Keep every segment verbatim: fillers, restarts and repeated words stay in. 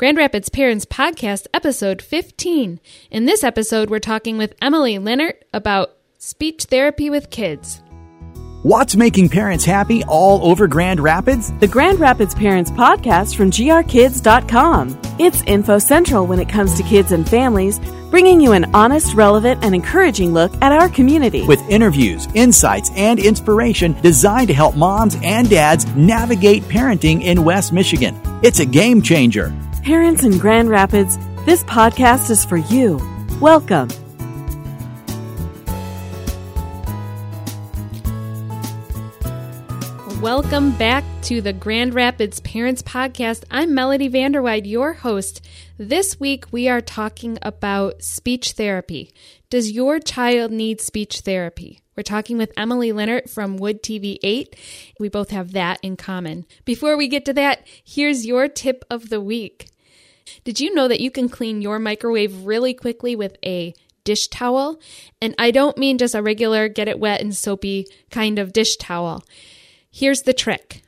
Grand Rapids Parents Podcast, episode fifteen. In this episode, we're talking with Emily Leonard about speech therapy with kids. What's making parents happy all over Grand Rapids? The Grand Rapids Parents Podcast from G R kids dot com. It's info central when it comes to kids and families, bringing you an honest, relevant, and encouraging look at our community. With interviews, insights, and inspiration designed to help moms and dads navigate parenting in West Michigan. It's a game changer. Parents in Grand Rapids, this podcast is for you. Welcome. Welcome back to the Grand Rapids Parents Podcast. I'm Melody Vanderweide, your host. This week we are talking about speech therapy. Does your child need speech therapy? We're talking with Emily Leonard from Wood T V eight. We both have that in common. Before we get to that, here's your tip of the week. Did you know that you can clean your microwave really quickly with a dish towel? And I don't mean just a regular get it wet and soapy kind of dish towel. Here's the trick.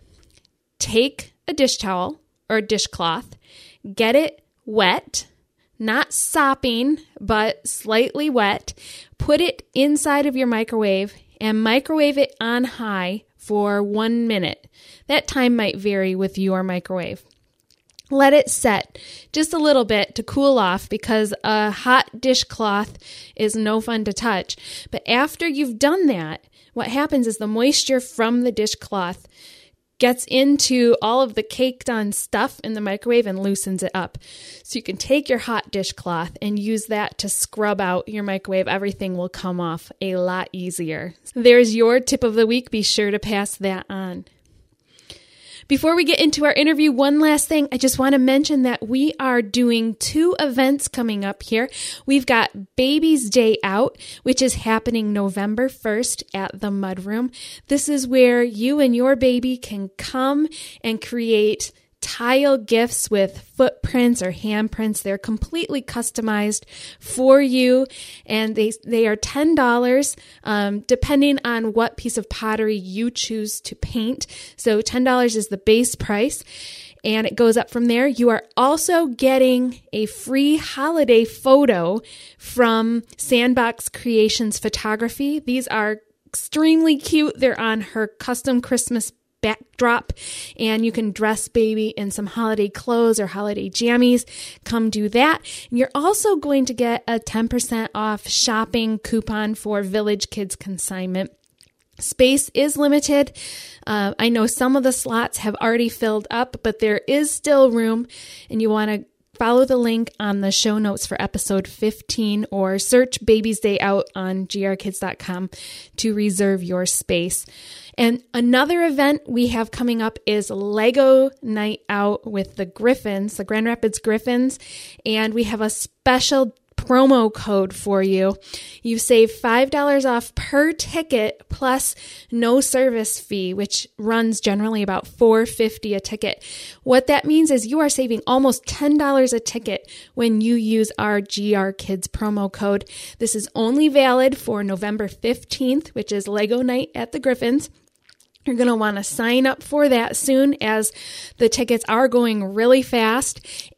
Take a dish towel or a dishcloth, get it wet, not sopping, but slightly wet, put it inside of your microwave and microwave it on high for one minute. That time might vary with your microwave. Let it set just a little bit to cool off because a hot dishcloth is no fun to touch. But after you've done that, what happens is the moisture from the dishcloth gets into all of the caked on stuff in the microwave and loosens it up. So you can take your hot dishcloth and use that to scrub out your microwave. Everything will come off a lot easier. There's your tip of the week. Be sure to pass that on. Before we get into our interview, one last thing. I just want to mention that we are doing two events coming up here. We've got Baby's Day Out, which is happening November first at the Mudroom. This is where you and your baby can come and create tile gifts with footprints or handprints. They're completely customized for you, and they they are ten dollars um, depending on what piece of pottery you choose to paint. So ten dollars is the base price, and it goes up from there. You are also getting a free holiday photo from Sandbox Creations Photography. These are extremely cute. They're on her custom Christmas backdrop, and you can dress baby in some holiday clothes or holiday jammies. Come do that. And you're also going to get a ten percent off shopping coupon for Village Kids Consignment. Space is limited. Uh, I know some of the slots have already filled up, but there is still room, and you want to follow the link on the show notes for episode fifteen or search Baby's Day Out on G R kids dot com to reserve your space. And another event we have coming up is Lego Night Out with the Griffins, the Grand Rapids Griffins, and we have a special promo code for you. You save five dollars off per ticket plus no service fee, which runs generally about four dollars and fifty cents a ticket. What that means is you are saving almost ten dollars a ticket when you use our G R Kids promo code. This is only valid for November fifteenth, which is Lego Night at the Griffins. You're going to want to sign up for that soon, as the tickets are going really fast,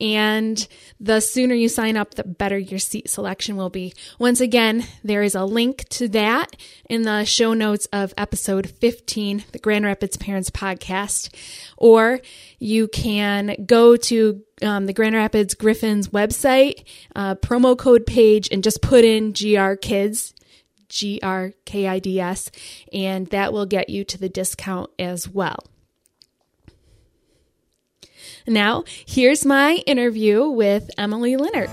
and the sooner you sign up, the better your seat selection will be. Once again, there is a link to that in the show notes of episode fifteen, the Grand Rapids Parents Podcast, or you can go to um, the Grand Rapids Griffins website, uh, promo code page, and just put in G R Kids, G R K I D S, and that will get you to the discount as well. Now, here's my interview with Emily Leonard.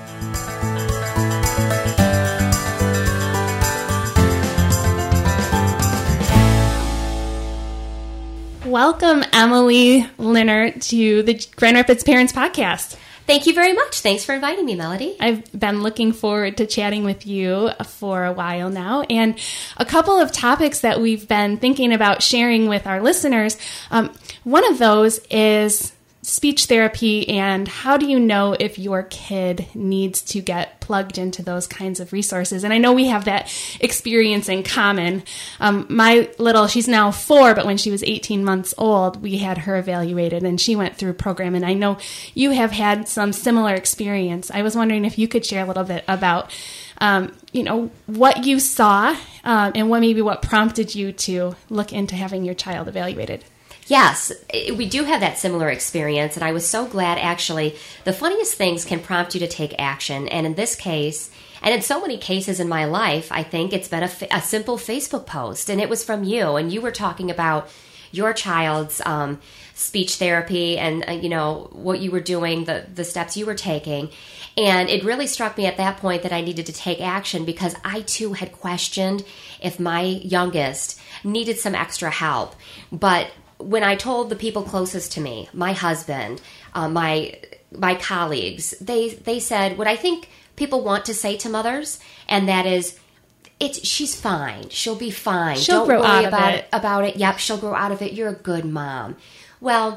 Welcome, Emily Leonard, to the Grand Rapids Parents Podcast. Thank you very much. Thanks for inviting me, Melody. I've been looking forward to chatting with you for a while now. And a couple of topics that we've been thinking about sharing with our listeners. Um, one of those is speech therapy, and how do you know if your kid needs to get plugged into those kinds of resources? And I know we have that experience in common. Um, my little, she's now four, but when she was eighteen months old, we had her evaluated, and she went through a program. And I know you have had some similar experience. I was wondering if you could share a little bit about, um, you know, what you saw um, and what maybe what prompted you to look into having your child evaluated. Yes, we do have that similar experience, and I was so glad, actually. The funniest things can prompt you to take action, and in this case, and in so many cases in my life, I think it's been a, a simple Facebook post, and it was from you, and you were talking about your child's um, speech therapy and, uh, you know, what you were doing, the, the steps you were taking, and it really struck me at that point that I needed to take action because I, too, had questioned if my youngest needed some extra help, but when I told the people closest to me, my husband, uh, my my colleagues, they they said what I think people want to say to mothers, and that is, "It's she's fine. She'll be fine. She'll Don't grow worry out of about it. about it. Yep, she'll grow out of it. You're a good mom." Well,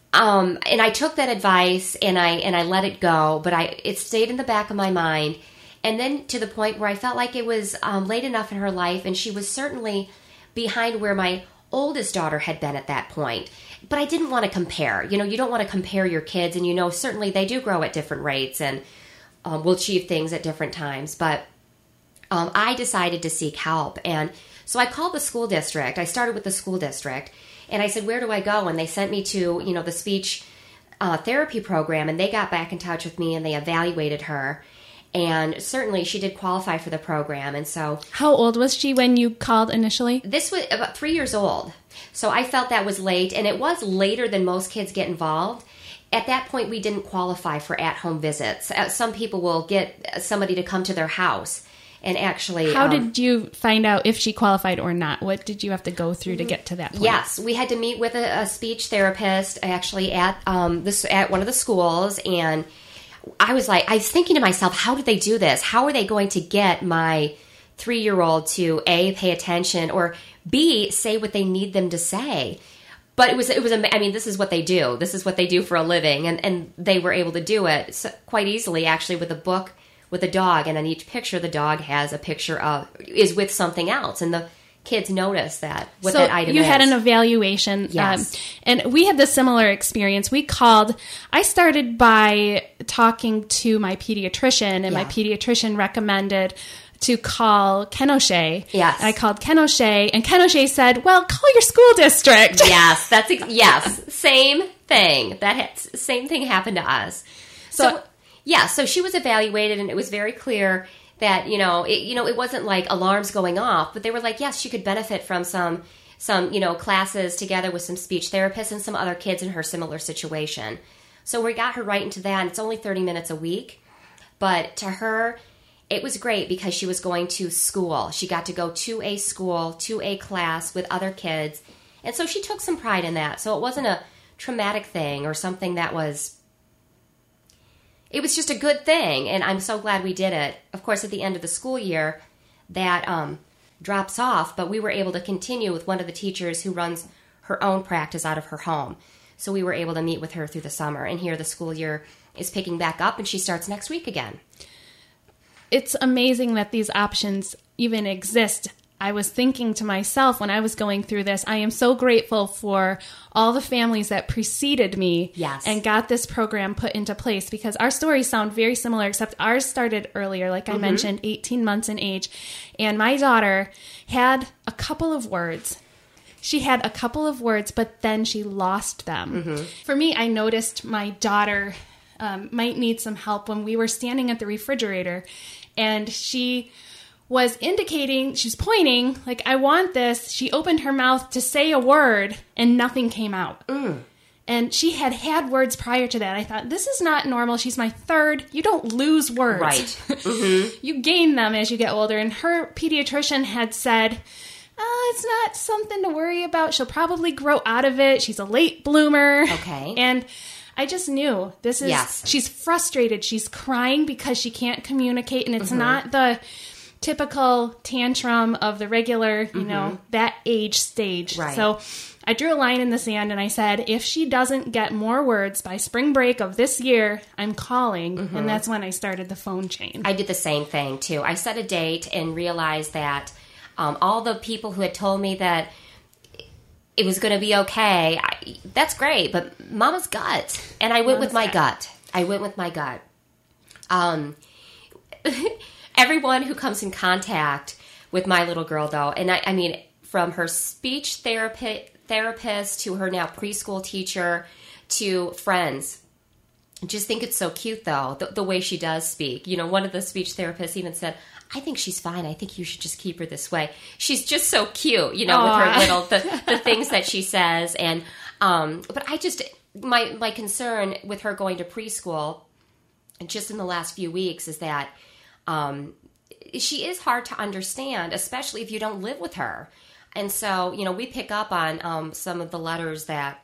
um, and I took that advice and I and I let it go, but I it stayed in the back of my mind, and then to the point where I felt like it was um, late enough in her life, and she was certainly behind where my oldest daughter had been at that point. But I didn't want to compare. You know, you don't want to compare your kids, and you know, certainly they do grow at different rates and um, will achieve things at different times. But um, I decided to seek help. And so I called the school district. I started with the school district, and I said, where do I go? And they sent me to, you know, the speech uh, therapy program, and they got back in touch with me, and they evaluated her. And certainly she did qualify for the program. And so... How old was she when you called initially? This was about three years old. So I felt that was late, and it was later than most kids get involved. At that point, we didn't qualify for at-home visits. Uh, some people will get somebody to come to their house and actually... How um, did you find out if she qualified or not? What did you have to go through to get to that point? Yes, we had to meet with a, a speech therapist actually at um, this at one of the schools, and I was like, I was thinking to myself, how did they do this? How are they going to get my three-year-old to A, pay attention, or B, say what they need them to say? But it was, it was. I mean, this is what they do. This is what they do for a living, and, and they were able to do it so, quite easily, actually, with a book with a dog, and on each picture, the dog has a picture of, is with something else, and the kids notice that, what so that item you is. had an evaluation. Yes. Um, and we had this similar experience. We called, I started by talking to my pediatrician, and Yeah. my pediatrician recommended to call Ken O'Shea. Yes. I called Ken O'Shea, and Ken O'Shea said, well, call your school district. Yes, that's ex- yes, same thing. That ha- same thing happened to us. So, So- yeah, so she was evaluated, and it was very clear that, you know, it, you know, it wasn't like alarms going off, but they were like, yes, she could benefit from some some you know classes together with some speech therapists and some other kids in her similar situation. So we got her right into that, and it's only thirty minutes a week, but to her, it was great because she was going to school. She got to go to a school, to a class with other kids. And so she took some pride in that. So it wasn't a traumatic thing or something that was... It was just a good thing, and I'm so glad we did it. Of course, at the end of the school year, that um, drops off, but we were able to continue with one of the teachers who runs her own practice out of her home. So we were able to meet with her through the summer, and here the school year is picking back up, and she starts next week again. It's amazing that these options even exist. I was thinking to myself when I was going through this, I am so grateful for all the families that preceded me Yes. and got this program put into place, because our stories sound very similar, except ours started earlier, like I Mm-hmm. mentioned, eighteen months in age. And my daughter had a couple of words. She had a couple of words, but then she lost them. Mm-hmm. For me, I noticed my daughter um, might need some help when we were standing at the refrigerator, and she was indicating, she's pointing, like, I want this. She opened her mouth to say a word, and nothing came out. Mm. And she had had words prior to that. I thought, this is not normal. She's my third. You don't lose words. Right. Mm-hmm. You gain them as you get older. And her pediatrician had said, oh, it's not something to worry about. She'll probably grow out of it. She's a late bloomer. Okay. And I just knew this is, Yes. she's frustrated. She's crying because she can't communicate. And it's Mm-hmm. not the typical tantrum of the regular, you Mm-hmm. know, that age stage. Right. So I drew a line in the sand and I said, if she doesn't get more words by spring break of this year, I'm calling. Mm-hmm. And that's when I started the phone chain. I did the same thing, too. I set a date and realized that um, all the people who had told me that it was going to be okay, I, that's great, but Mama's gut. And I went Mama's with my gut. gut. I went with my gut. Um, everyone who comes in contact with my little girl, though, and I, I mean, from her speech therapy, therapist to her now preschool teacher to friends, just think it's so cute, though, the, the way she does speak. You know, one of the speech therapists even said, I think she's fine. I think you should just keep her this way. She's just so cute, you know, Aww. with her little, the, the things that she says. And, um, but I just, my, my concern with her going to preschool just in the last few weeks is that, um, she is hard to understand, especially if you don't live with her. And so, you know, we pick up on, um, some of the letters that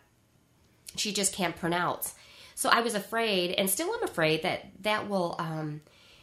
she just can't pronounce. So I was afraid, and still am afraid, that that will, um,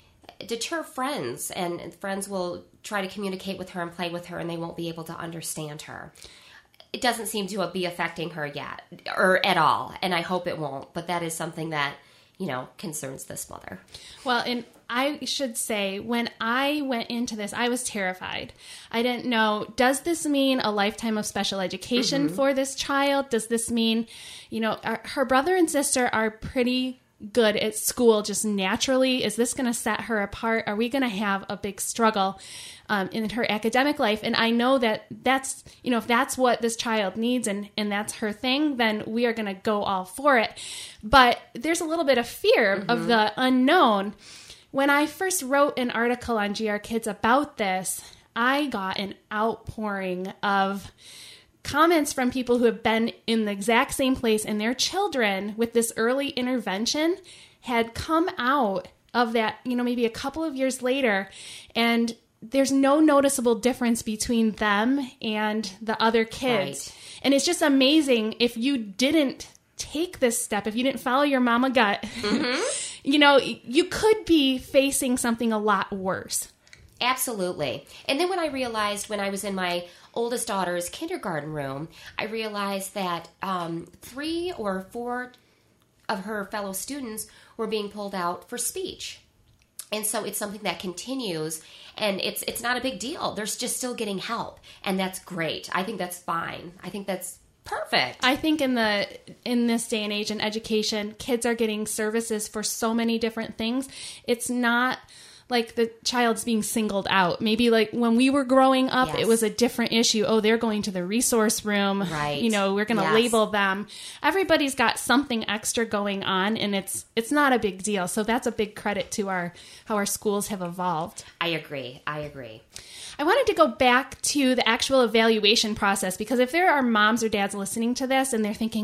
deter friends, and friends will try to communicate with her and play with her, and they won't be able to understand her. It doesn't seem to be affecting her yet, or at all, and I hope it won't, but that is something that, you know, concerns this mother. Well, and I should say, when I went into this, I was terrified. I didn't know, does this mean a lifetime of special education mm-hmm. for this child? Does this mean, you know, our, her brother and sister are pretty good at school just naturally? Is this going to set her apart? Are we going to have a big struggle um, in her academic life? And I know that that's, you know, if that's what this child needs and, and that's her thing, then we are going to go all for it. But there's a little bit of fear mm-hmm. of the unknown. When I first wrote an article on G R Kids about this, I got an outpouring of comments from people who have been in the exact same place, and their children with this early intervention had come out of that, you know, maybe a couple of years later, and there's no noticeable difference between them and the other kids. Right. And it's just amazing if you didn't take this step, if you didn't follow your mama gut, mm-hmm. you know, you could be facing something a lot worse. Absolutely. And then when I realized, when I was in my oldest daughter's kindergarten room, I realized that um, three or four of her fellow students were being pulled out for speech. And so it's something that continues, and it's it's not a big deal. They're just still getting help, and that's great. I think that's fine. I think that's perfect. I think in the in this day and age in education, kids are getting services for so many different things. It's not like the child's being singled out. Maybe like when we were growing up, yes. it was a different issue. Oh, they're going to the resource room. Right. You know, we're going to yes. label them. Everybody's got something extra going on, and it's it's not a big deal. So that's a big credit to our how our schools have evolved. I agree. I agree. I wanted to go back to the actual evaluation process, because if there are moms or dads listening to this and they're thinking,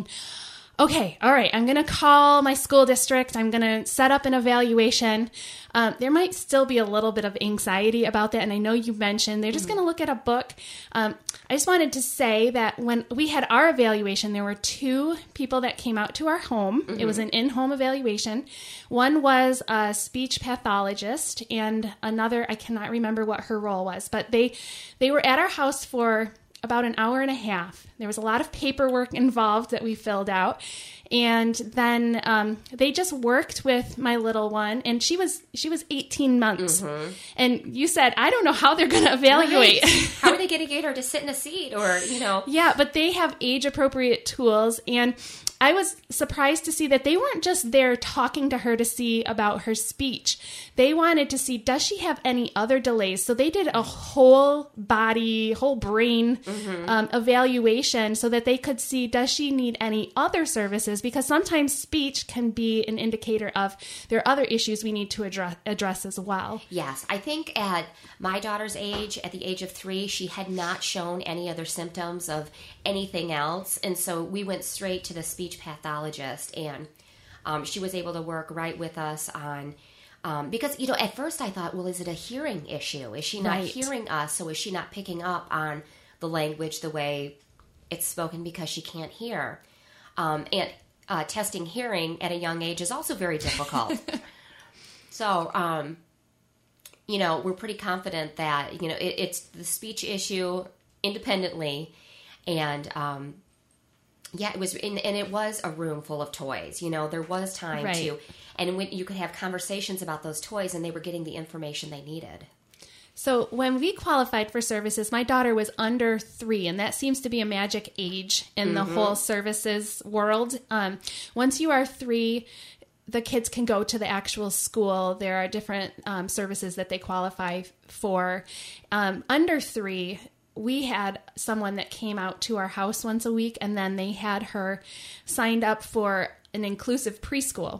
okay, all right, I'm going to call my school district, I'm going to set up an evaluation, um, there might still be a little bit of anxiety about that. And I know you mentioned they're just mm-hmm. going to look at a book. Um, I just wanted to say that when we had our evaluation, there were two people that came out to our home. Mm-hmm. It was an in-home evaluation. One was a speech pathologist, and another, I cannot remember what her role was, but they they were at our house for about an hour and a half. There was a lot of paperwork involved that we filled out. And then um, they just worked with my little one, and she was she was eighteen months. Mm-hmm. And you said, I don't know how they're going to evaluate. Right. How are they going to get her to sit in a seat, or, you know? Yeah, but they have age-appropriate tools, and I was surprised to see that they weren't just there talking to her to see about her speech. They wanted to see, does she have any other delays? So they did a whole body, whole brain mm-hmm. um, evaluation so that they could see, does she need any other services? Because sometimes speech can be an indicator of there are other issues we need to address, address as well. Yes. I think at my daughter's age, at the age of three, she had not shown any other symptoms of anything else. And so we went straight to the speech pathologist, and um, she was able to work right with us on, um, because, you know, at first I thought, well, is it a hearing issue? Is she not right. hearing us? So is she not picking up on the language the way it's spoken because she can't hear? Um, and uh, testing hearing at a young age is also very difficult. So, um, you know, we're pretty confident that, you know, it, it's the speech issue independently, and um Yeah, it was, and, and it was a room full of toys. You know, there was time Right. to, and when you could have conversations about those toys, and they were getting the information they needed. So when we qualified for services, my daughter was under three, and that seems to be a magic age in the whole services world. Um, once you are three, the kids can go to the actual school. There are different um, services that they qualify for. Um, under three, we had someone that came out to our house once a week, and then they had her signed up for an inclusive preschool.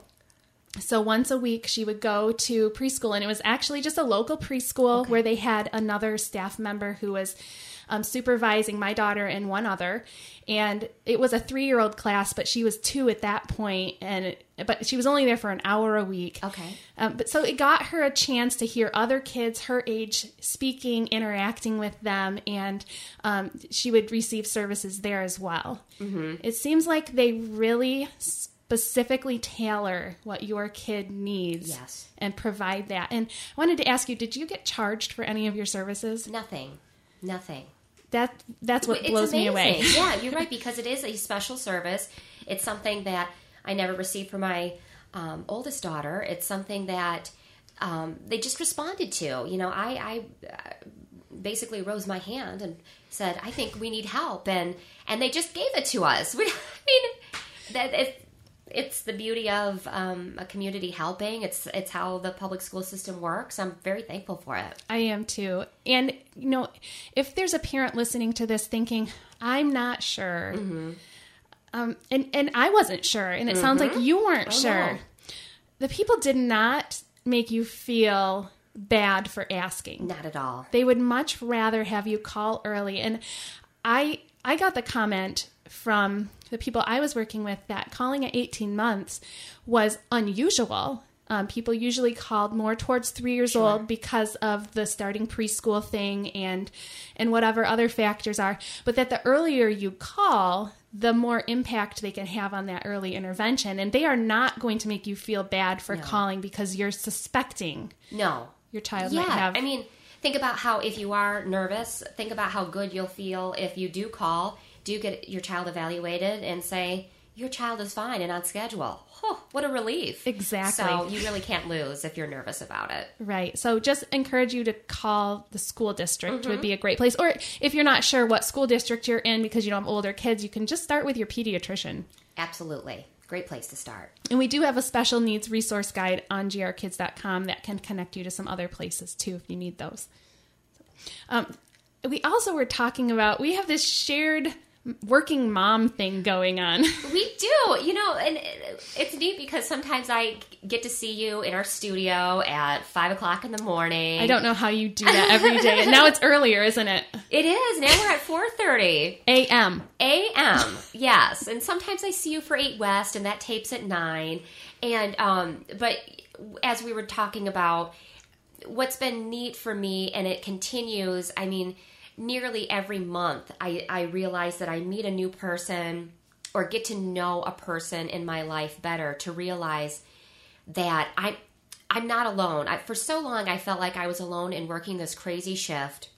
So once a week, she would go to preschool, and it was actually just a local preschool okay. where they had another staff member who was um, supervising my daughter and one other. And it was a three-year-old class, but she was two at that point, and it, but she was only there for an hour a week. Okay. Um, but so it got her a chance to hear other kids her age speaking, interacting with them, and um, she would receive services there as well. Mm-hmm. It seems like they really specifically tailor what your kid needs yes. and provide that. And I wanted to ask you, did you get charged for any of your services? Nothing. Nothing. That That's what it's blows amazing. me away. Yeah, you're right, because it is a special service. It's something that I never received for my um, oldest daughter. It's something that um, they just responded to. You know, I, I basically rose my hand and said, I think we need help. And, and they just gave it to us. We, I mean, that it, it's the beauty of um, a community helping. It's it's how the public school system works. I'm very thankful for it. I am too. And, you know, if there's a parent listening to this thinking, I'm not sure, mm-hmm. um, and, and I wasn't sure, and it mm-hmm. sounds like you weren't oh, sure. No. The people did not make you feel bad for asking. Not at all. They would much rather have you call early. And I I got the comment from the people I was working with that calling at eighteen months was unusual. Um, people usually called more towards three years sure. old because of the starting preschool thing and and whatever other factors are. But that the earlier you call, the more impact they can have on that early intervention. And they are not going to make you feel bad for no. calling because you're suspecting no. your child yeah, might have. I mean, think about how if you are nervous, think about how good you'll feel if you do call, do get your child evaluated and say, your child is fine and on schedule. Oh, what a relief. Exactly. So you really can't lose if you're nervous about it. Right. So just encourage you to call the school district Mm-hmm. would be a great place. Or if you're not sure what school district you're in because you don't have older kids, you can just start with your pediatrician. Absolutely. Great place to start. And we do have a special needs resource guide on g r kids dot com that can connect you to some other places too if you need those. Um, we also were talking about, we have this shared working mom thing going on. We do, you know, and it's neat because sometimes I get to see you in our studio at five o'clock in the morning. I don't know how you do that every day. And now it's earlier, isn't it? It is. Now we're at four thirty. A M. A M, yes. And sometimes I see you for eight West, and that tapes at nine. And, um, but as we were talking about, what's been neat for me, and it continues, I mean, nearly every month, I, I realize that I meet a new person or get to know a person in my life better to realize that I, I'm not alone. I, for so long, I felt like I was alone in working this crazy shift,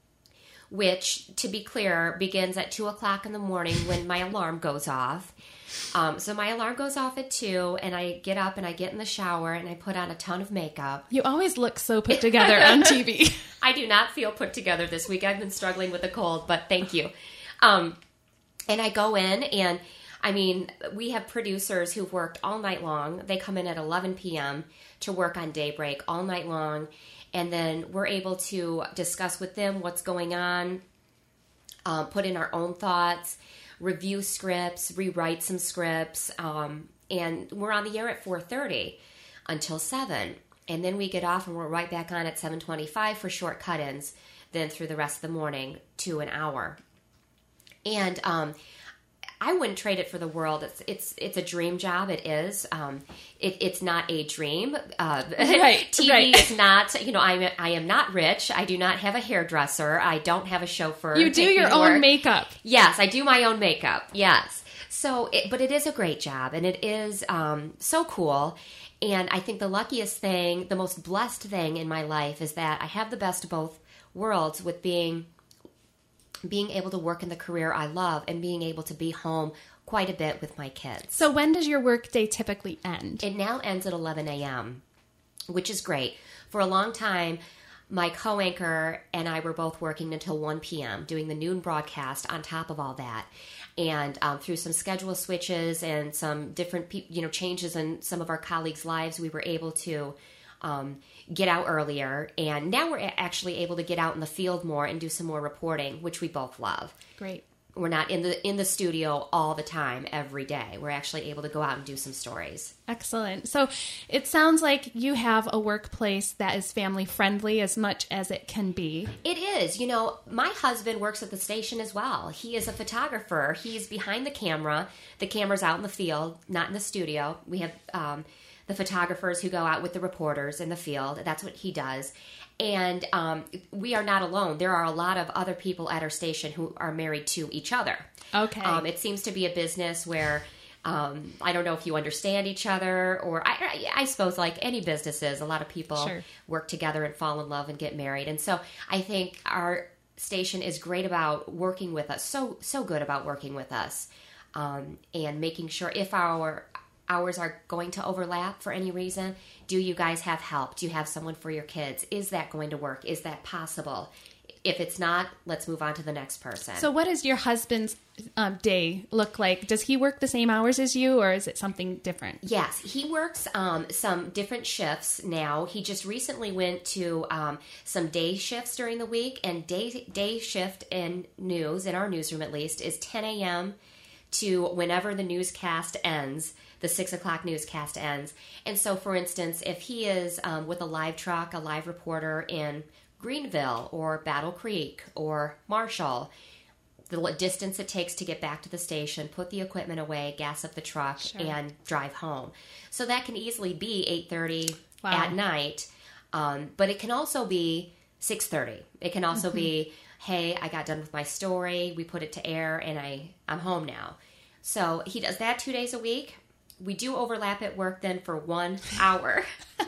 which, to be clear, begins at two o'clock in the morning when my alarm goes off. Um, so my alarm goes off at two, and I get up and I get in the shower and I put on a ton of makeup. You always look so put together on T V. I do not feel put together this week. I've been struggling with a cold, but thank you. Um, and I go in, and I mean, we have producers who've worked all night long. They come in at eleven p.m. to work on Daybreak all night long, and then we're able to discuss with them what's going on, uh, put in our own thoughts, review scripts, rewrite some scripts, um, and we're on the air at four thirty until seven. And then we get off and we're right back on at seven twenty-five for short cut-ins, then through the rest of the morning to an hour. And um, I wouldn't trade it for the world. It's it's it's a dream job. It is. Um, it, it's not a dream. Uh, right, T V right. is not. You know, I am I am not rich. I do not have a hairdresser. I don't have a chauffeur. You do your own work. makeup. Yes, I do my own makeup. Yes. So, it, but it is a great job, and it is um, so cool. And I think the luckiest thing, the most blessed thing in my life is that I have the best of both worlds with being being able to work in the career I love and being able to be home quite a bit with my kids. So when does your workday typically end? It now ends at eleven a.m., which is great. For a long time, my co-anchor and I were both working until one p.m., doing the noon broadcast on top of all that. And um, through some schedule switches and some different pe- you know, changes in some of our colleagues' lives, we were able to um, get out earlier. And now we're actually able to get out in the field more and do some more reporting, which we both love. Great. We're not in the in the studio all the time, every day. We're actually able to go out and do some stories. Excellent. So it sounds like you have a workplace that is family friendly as much as it can be. It is. You know, my husband works at the station as well. He is a photographer. He's behind the camera. The camera's out in the field, not in the studio. We have um, the photographers who go out with the reporters in the field. That's what he does. And um, we are not alone. There are a lot of other people at our station who are married to each other. Okay. Um, it seems to be a business where um, I don't know if you understand each other, or I, I, I suppose like any businesses, a lot of people Sure. work together and fall in love and get married. And so I think our station is great about working with us, so so good about working with us, um, and making sure if our hours are going to overlap for any reason, do you guys have help? Do you have someone for your kids? Is that going to work? Is that possible? If it's not, let's move on to the next person. So what does your husband's um, day look like? Does he work the same hours as you, or is it something different? Yes, he works um, some different shifts now. He just recently went to um, some day shifts during the week, and day day shift in news, in our newsroom at least, is ten a.m. to whenever the newscast ends. The six o'clock newscast ends. And so, for instance, if he is um, with a live truck, a live reporter in Greenville or Battle Creek or Marshall, the distance it takes to get back to the station, put the equipment away, gas up the truck, Sure. and drive home. So that can easily be eight thirty Wow. at night, um, but it can also be six thirty. It can also mm-hmm. be, hey, I got done with my story, we put it to air, and I, I'm home now. So he does that two days a week. We do overlap at work then for one hour.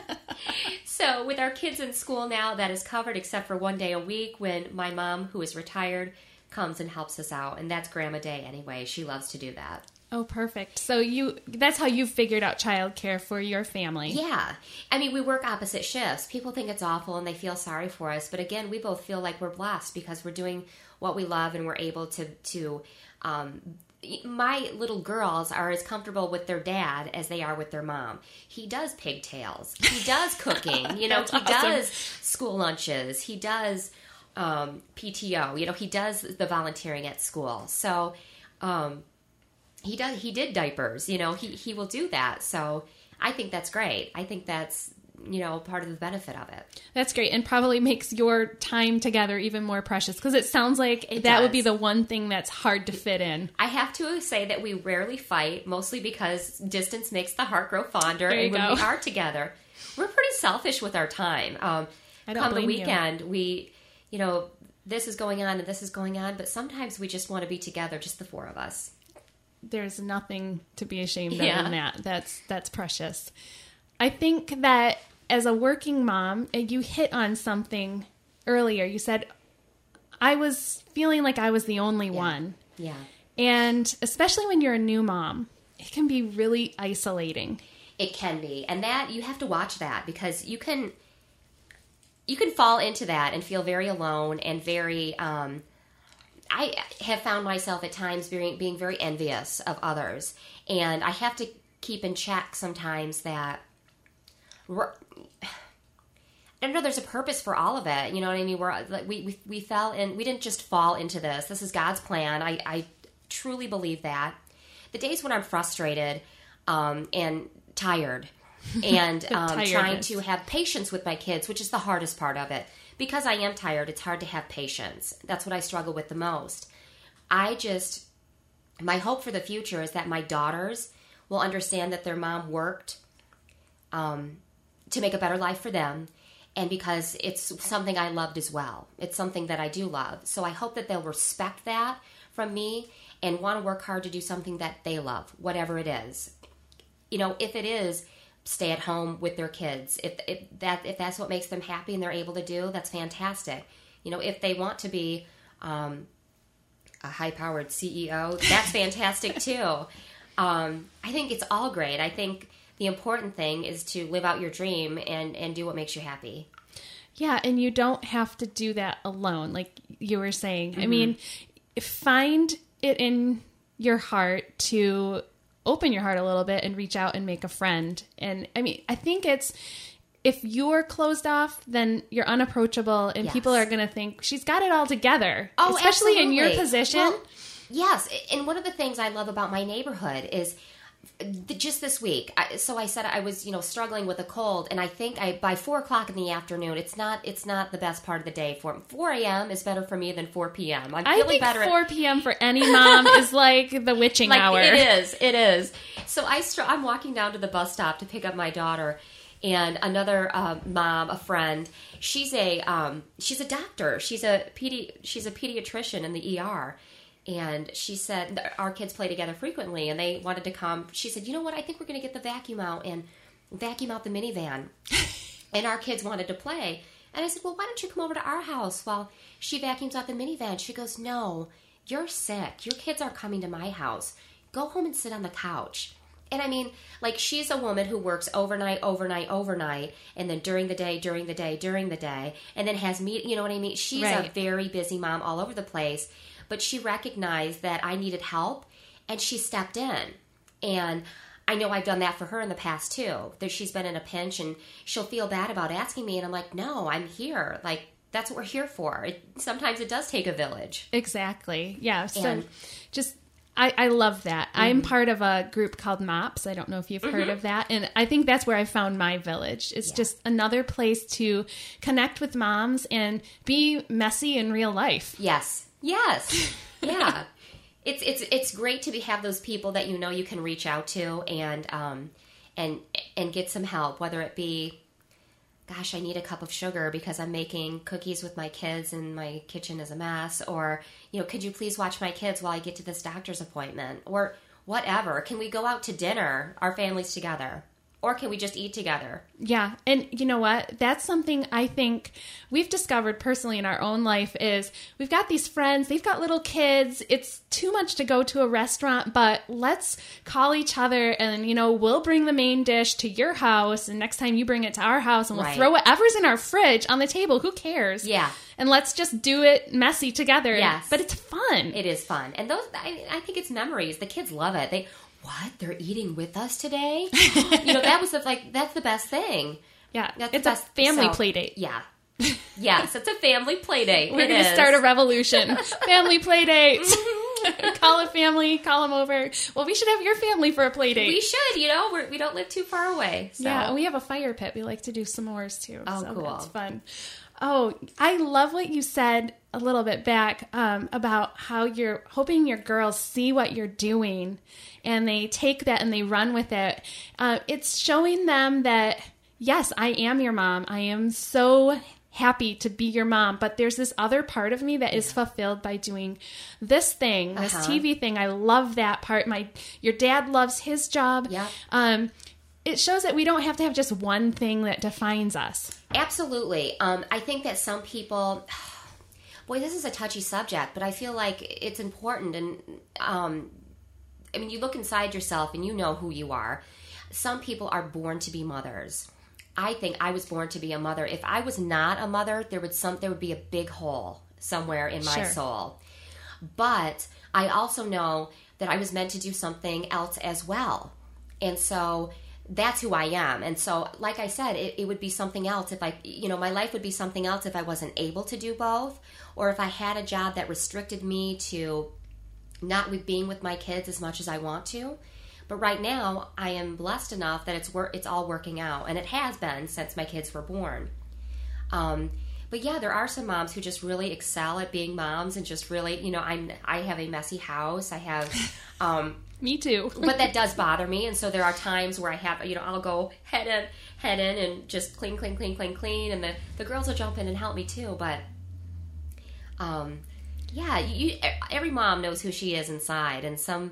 So with our kids in school now, that is covered except for one day a week when my mom, who is retired, comes and helps us out. And that's Grandma Day anyway. She loves to do that. Oh, perfect. So you that's how you've figured out childcare for your family. Yeah. I mean, we work opposite shifts. People think it's awful and they feel sorry for us. But again, we both feel like we're blessed because we're doing what we love and we're able to, to um, my little girls are as comfortable with their dad as they are with their mom. He does pigtails. He does cooking. You know, he awesome. does school lunches. He does um, P T O. You know, he does the volunteering at school. So um, he does. He did diapers. You know, he he will do that. So I think that's great. I think that's, you know, part of the benefit of it. That's great, and probably makes your time together even more precious, because it sounds like It that does. would be the one thing that's hard to fit in. I have to say that we rarely fight, mostly because distance makes the heart grow fonder, There you and when go. we are together, we're pretty selfish with our time. Um, I don't come the blame you. weekend, we, you know, this is going on and this is going on, but sometimes we just want to be together, just the four of us. There's nothing to be ashamed Yeah. of in that. That's that's precious. I think that as a working mom, you hit on something earlier. You said, I was feeling like I was the only one. Yeah. And especially when you're a new mom, it can be really isolating. It can be. And that, you have to watch that, because you can you can fall into that and feel very alone and very um I have found myself at times being being very envious of others, and I have to keep in check sometimes that we're, I don't know, there's a purpose for all of it. You know what I mean? We're like, we, we we fell in. We didn't just fall into this. This is God's plan. I, I truly believe that. The days when I'm frustrated um, and tired and um, trying tiredness. to have patience with my kids, which is the hardest part of it. Because I am tired, it's hard to have patience. That's what I struggle with the most. I just, my hope for the future is that my daughters will understand that their mom worked um, to make a better life for them, and because it's something I loved as well. It's something that I do love. So I hope that they'll respect that from me and want to work hard to do something that they love, whatever it is. You know, if it is stay at home with their kids, if, if that if that's what makes them happy and they're able to do, that's fantastic. You know, if they want to be um, a high-powered C E O, that's fantastic too. Um, I think it's all great. I think the important thing is to live out your dream and, and do what makes you happy. Yeah, and you don't have to do that alone, like you were saying. Mm-hmm. I mean, find it in your heart to open your heart a little bit and reach out and make a friend. And I mean, I think it's, if you're closed off, then you're unapproachable and yes. people are going to think she's got it all together. Oh, especially absolutely. in your position. Well, yes. And one of the things I love about my neighborhood is just this week. I, so I said I was, you know, struggling with a cold, and I think I by four o'clock in the afternoon, it's not it's not the best part of the day for me. four a.m. is better for me than four p.m. I'm feeling I think better. four p.m. for any mom is like the witching like, hour. It is. It is. So I str- I'm walking down to the bus stop to pick up my daughter, and another uh, mom, a friend. She's a um, she's a doctor. She's a pedi- she's a pediatrician in the E R. And she said, our kids play together frequently, and they wanted to come. She said, you know what, I think we're going to get the vacuum out and vacuum out the minivan. And our kids wanted to play. And I said, well, why don't you come over to our house while she vacuums out the minivan? She goes, no, you're sick. Your kids aren't coming to my house. Go home and sit on the couch. And I mean, like, she's a woman who works overnight, overnight, overnight, and then during the day, during the day, during the day, and then has me, you know what I mean? She's right. a very busy mom all over the place. But she recognized that I needed help, and she stepped in. And I know I've done that for her in the past, too. That she's been in a pinch, and she'll feel bad about asking me. And I'm like, no, I'm here. Like, that's what we're here for. It, sometimes it does take a village. Exactly. Yeah. So and, just... I, I love that. Mm-hmm. I'm part of a group called MOPS. I don't know if you've heard mm-hmm. of that. And I think that's where I found my village. It's yeah. just another place to connect with moms and be messy in real life. Yes. Yes. Yeah. it's it's it's great to be, have those people that you know you can reach out to and um and and get some help, whether it be, gosh, I need a cup of sugar because I'm making cookies with my kids and my kitchen is a mess, or, you know, could you please watch my kids while I get to this doctor's appointment, or whatever. Can we go out to dinner, our families together? Or can we just eat together? Yeah. And you know what? That's something I think we've discovered personally in our own life is we've got these friends, they've got little kids. It's too much to go to a restaurant, but let's call each other and, you know, we'll bring the main dish to your house. And next time you bring it to our house and we'll right. throw whatever's in our fridge on the table. Who cares? Yeah. And let's just do it messy together. Yes. But it's fun. It is fun. And those, I, I think it's memories. The kids love it. They, what? They're eating with us today? You know, that was the, like, that's the best thing. Yeah. That's it's the best, a family so, play date. Yeah. Yes, it's a family play date. We're going to start a revolution. Family play date. Call a family, call them over. Well, we should have your family for a play date. We should, you know, we're, we don't live too far away. So. Yeah, and we have a fire pit. We like to do s'mores too. Oh, so cool. That's fun. Oh, I love what you said a little bit back um, about how you're hoping your girls see what you're doing and they take that and they run with it. Uh, it's showing them that, yes, I am your mom. I am so happy to be your mom, but there's this other part of me that is fulfilled by doing this thing, this uh-huh. T V thing. I love that part. My, your dad loves his job. Yeah. Um, it shows that we don't have to have just one thing that defines us. Absolutely. Um, I think that some people, boy, this is a touchy subject, but I feel like it's important. And um, I mean, you look inside yourself and you know who you are. Some people are born to be mothers. I think I was born to be a mother. If I was not a mother, there would some there would be a big hole somewhere in my sure. soul. But I also know that I was meant to do something else as well. And so that's who I am. And so, like I said, it, it would be something else if I, you know, my life would be something else if I wasn't able to do both, or if I had a job that restricted me to not with being with my kids as much as I want to. But right now, I am blessed enough that it's wor- it's all working out, and it has been since my kids were born. Um, but yeah, there are some moms who just really excel at being moms, and just really, you know, I'm I have a messy house. I have, um, me too. But that does bother me, and so there are times where I have, you know, I'll go head in, head in, and just clean, clean, clean, clean, clean, and the the girls will jump in and help me too. But, um, yeah, you, every mom knows who she is inside, and some.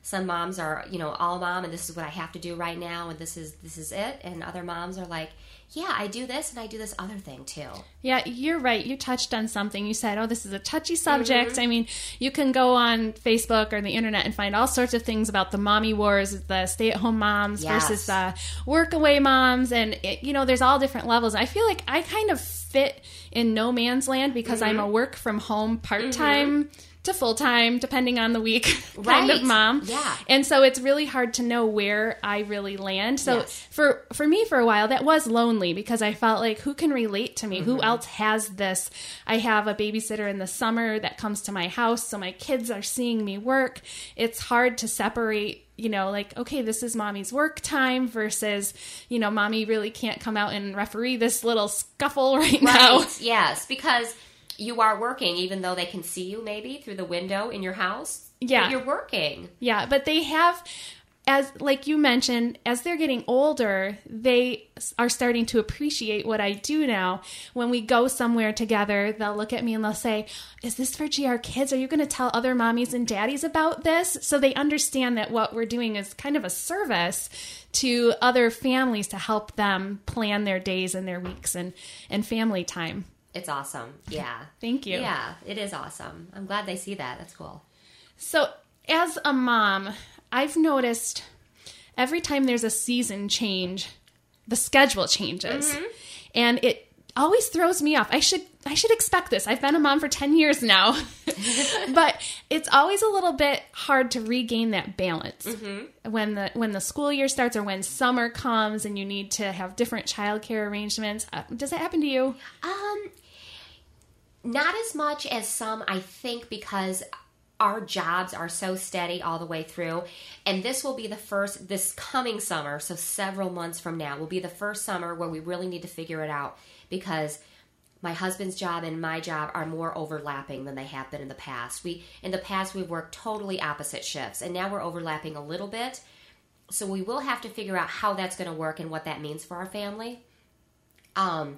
some moms are, you know, all mom and this is what I have to do right now and this is this is it. And other moms are like, yeah, I do this and I do this other thing too. Yeah, you're right. You touched on something. You said, oh, this is a touchy subject. Mm-hmm. I mean, you can go on Facebook or the internet and find all sorts of things about the mommy wars, the stay-at-home moms Yes. versus the work-away moms. And, it, you know, there's all different levels. I feel like I kind of fit in no man's land because Mm-hmm. I'm a work-from-home part-time mm-hmm. to full-time, depending on the week, kind Right. of mom. Yeah. And so it's really hard to know where I really land. So Yes. for for me, for a while, that was lonely because I felt like, who can relate to me? Mm-hmm. Who else has this? I have a babysitter in the summer that comes to my house, so my kids are seeing me work. It's hard to separate, you know, like, okay, this is mommy's work time versus, you know, mommy really can't come out and referee this little scuffle right, now. Right. Yes, because you are working, even though they can see you maybe through the window in your house. Yeah. But you're working. Yeah, but they have, as like you mentioned, as they're getting older, they are starting to appreciate what I do now. When we go somewhere together, they'll look at me and they'll say, is this for G R Kids? Are you going to tell other mommies and daddies about this? So they understand that what we're doing is kind of a service to other families to help them plan their days and their weeks and, and family time. It's awesome. Yeah. Thank you. Yeah, it is awesome. I'm glad they see that. That's cool. So as a mom, I've noticed every time there's a season change, the schedule changes. Mm-hmm. And it always throws me off. I should I should expect this. I've been a mom for ten years now. But it's always a little bit hard to regain that balance. Mm-hmm. When the when the school year starts or when summer comes and you need to have different childcare arrangements. Uh, does that happen to you? Um Not as much as some, I think, because our jobs are so steady all the way through. And this will be the first, this coming summer, so several months from now, will be the first summer where we really need to figure it out because my husband's job and my job are more overlapping than they have been in the past. We in the past, we've worked totally opposite shifts, and now we're overlapping a little bit. So we will have to figure out how that's going to work and what that means for our family. Um.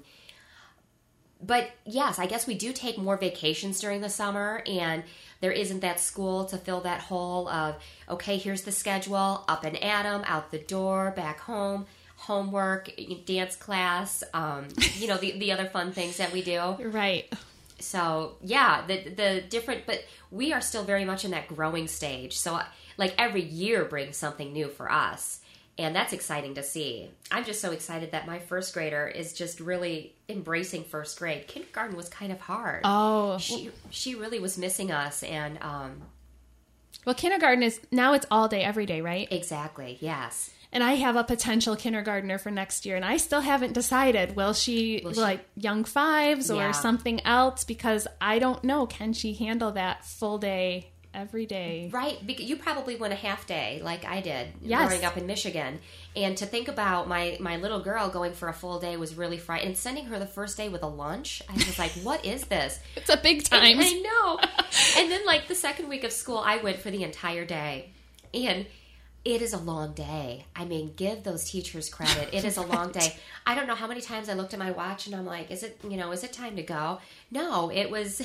But yes, I guess we do take more vacations during the summer, and there isn't that school to fill that hole of, okay, here's the schedule, up and at 'em, out the door, back home, homework, dance class, um, you know, the, the other fun things that we do. Right. So, yeah, the the different, but we are still very much in that growing stage. So, like, every year brings something new for us. And that's exciting to see. I'm just so excited that my first grader is just really embracing first grade. Kindergarten was kind of hard. Oh. She she really was missing us. And um, Well, kindergarten is, now it's all day, every day, right? exactly, yes. And I have a potential kindergartner for next year, and I still haven't decided. Will she, Will she- like, young fives or Yeah. something else? Because I don't know. Can she handle that full day every day? Right, because you probably went a half day like I did Yes. growing up in Michigan. And to think about my, my little girl going for a full day was really frightening. And sending her the first day with a lunch, I was like, what is this? It's a big time. I know. And then, like, the second week of school, I went for the entire day. And it is a long day. I mean, give those teachers credit. It is a long day. I don't know how many times I looked at my watch and I'm like, is it, you know, is it time to go? No, it was,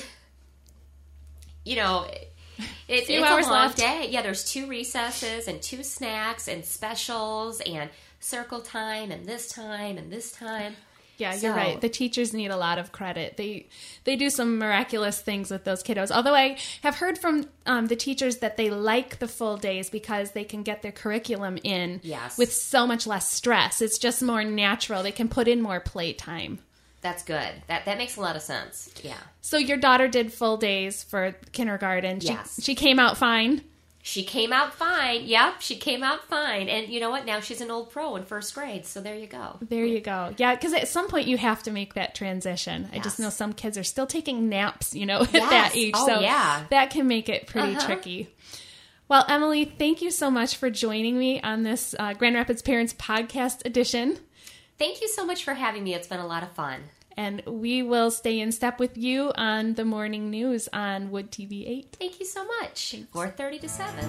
you know, it, it's Few a hours long left. day. Yeah, there's two recesses and two snacks and specials and circle time and this time and this time. Yeah, So- you're right. The teachers need a lot of credit. They they do some miraculous things with those kiddos. Although I have heard from um, the teachers that they like the full days because they can get their curriculum in Yes. with so much less stress. It's just more natural. They can put in more playtime. That's good. That that makes a lot of sense. Yeah. So your daughter did full days for kindergarten. She, Yes. she came out fine. She came out fine. Yep, she came out fine. And you know what? Now she's an old pro in first grade. So there you go. There you go. Yeah, because at some point you have to make that transition. I just Yes. know some kids are still taking naps, you know, at Yes. that age. Oh, so yeah. that can make it pretty Uh-huh. tricky. Well, Emily, thank you so much for joining me on this uh, Grand Rapids Parents Podcast edition. Thank you so much for having me. It's been a lot of fun. And we will stay in step with you on the morning news on Wood T V eight. Thank you so much. four thirty to seven.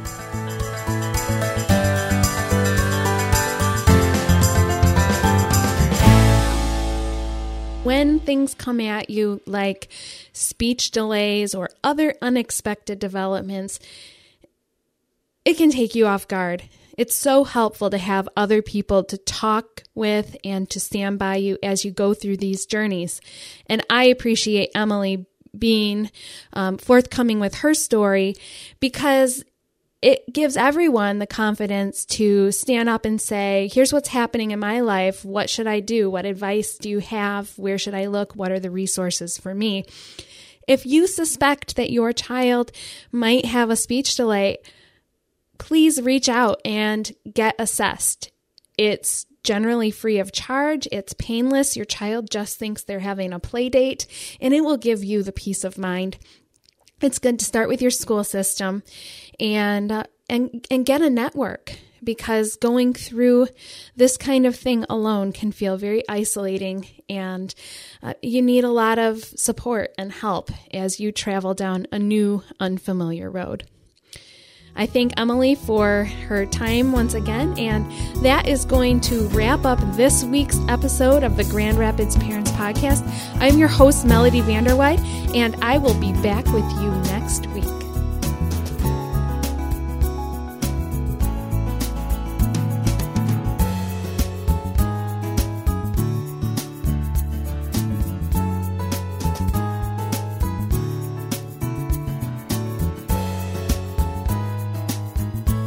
When things come at you like speech delays or other unexpected developments, it can take you off guard. It's so helpful to have other people to talk with and to stand by you as you go through these journeys. And I appreciate Emily being um, forthcoming with her story, because it gives everyone the confidence to stand up and say, here's what's happening in my life. What should I do? What advice do you have? Where should I look? What are the resources for me? If you suspect that your child might have a speech delay, please reach out and get assessed. It's generally free of charge. It's painless. Your child just thinks they're having a play date, and it will give you the peace of mind. It's good to start with your school system and uh, and and get a network, because going through this kind of thing alone can feel very isolating, and uh, you need a lot of support and help as you travel down a new, unfamiliar road. I thank Emily for her time once again, and that is going to wrap up this week's episode of the Grand Rapids Parents Podcast. I'm your host, Melody Vanderweide, and I will be back with you next week.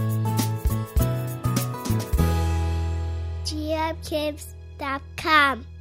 G R Kids dot com